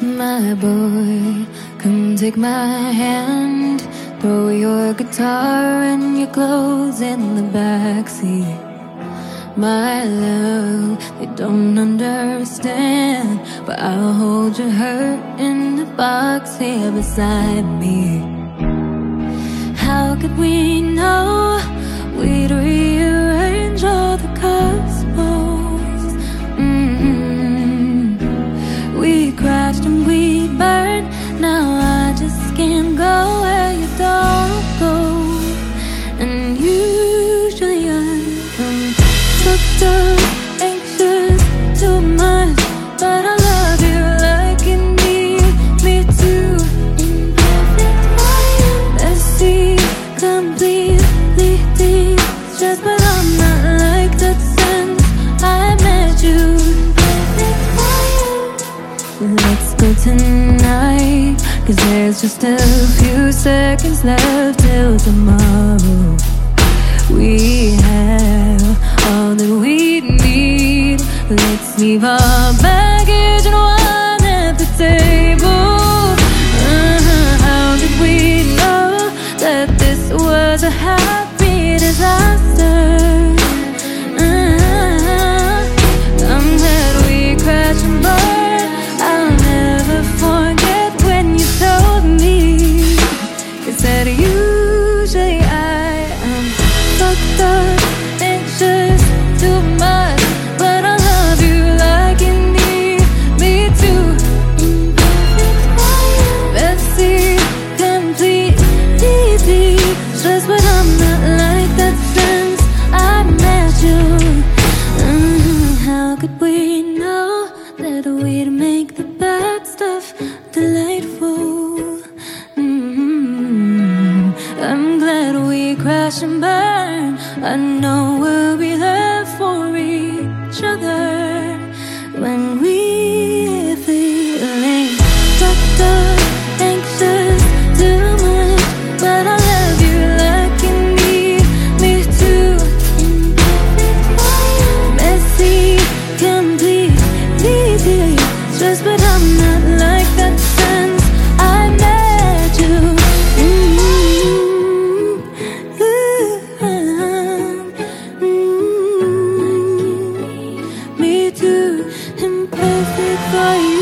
My boy, come take my hand. Throw your guitar and your clothes in the backseat. My love, they don't understand, but I'll hold your hurt in the box here beside me. How could we know we'd rearrange all the cosmos? We crashed and we burned. Now I just can't go where you don't go. And usually I'm fucked up, anxious, too much, but I love you like you need me to. Imperfect fire, messy, completely distressed, but I'm not like that since I met you. Imperfect fire. Let's go tonight, 'cause there's just a few seconds left till tomorrow. We have all that we need. Let's leave our baggage and wine at the table. How did we know that this was a happy disaster? I'm glad we crashed and burned. I'll never forget when you told me. You said usually I am fucked up, anxious, too much, but I love you like you need me to. Imperfect fire, messy, completely stressed, but I'm not like that since I met you. How could we know that we'd make the bad stuff delightful? I'm glad we crash and burn. I know we'll be there for each other when we're feeling fucked up, anxious, too much, but I love you like you need me to. Imperfect fire, messy, completely stressed, but I'm not like that since I met you. Me too, imperfect fire.